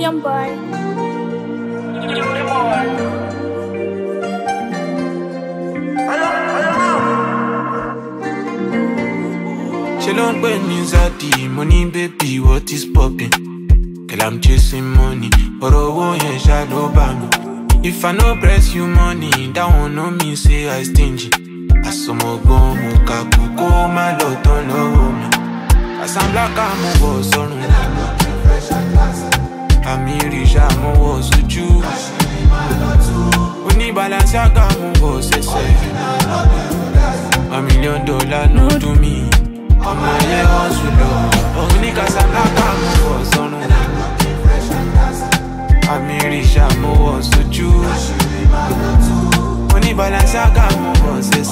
Jump boy. She don't pay me Zadi, money baby, what is poppin'? Girl, I'm chasing money, but I won't shadow by me. If I no press you money, that one no mean say I stingy. I saw more go, muka kuko, my lot on no me. As I'm black, I'm over, son. I'm rich, I'm over, so you. We need balance, I got more, say. $1 million, no to me. I'm my hustle, oh, niggas, I'm black, I'm over, son. I'm rich, I'm over, so you. Money balance, I got more, say.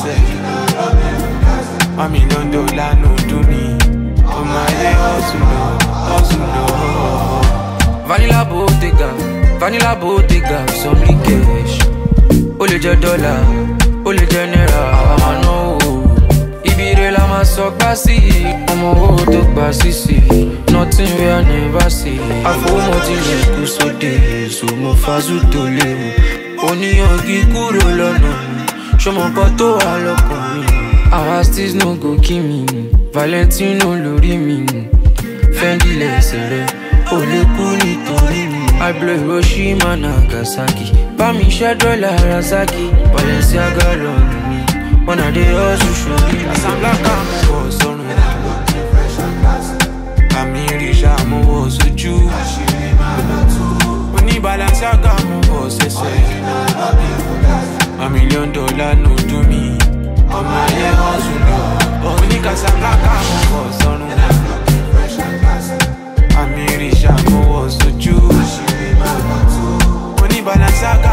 $1 million, no to me. Oh my hustle. Vanilla Bottega, some cash. Only $1, only $1. I know. Ibire la ma so classy. Omo wo to classy. Nothing we I never see. I feel motivate to so day, so mo fazu to live. Oni ogi kuro lọ́nà. Show mo poto wa lọ́kàn. Our still no go kill me. Valentino lórí mi. Fendi lẹ́sẹ̀rẹ̀. Ó lè kú nítorí mi. I blow Hiroshima Nagasaki. Bá mi ṣẹ́dọ̀ Larasaki. Balenciaga lọ́rùn mi. When I dey hustle show me. As I'm black, I'm over, son. I'm rich, I'm over, so you. We need balance, I got more, say. $1 million, no to me. On my hustle, oh, niggas, I'm black, I'm over, son. I'm rich, I'm over, so you. We need balance, I got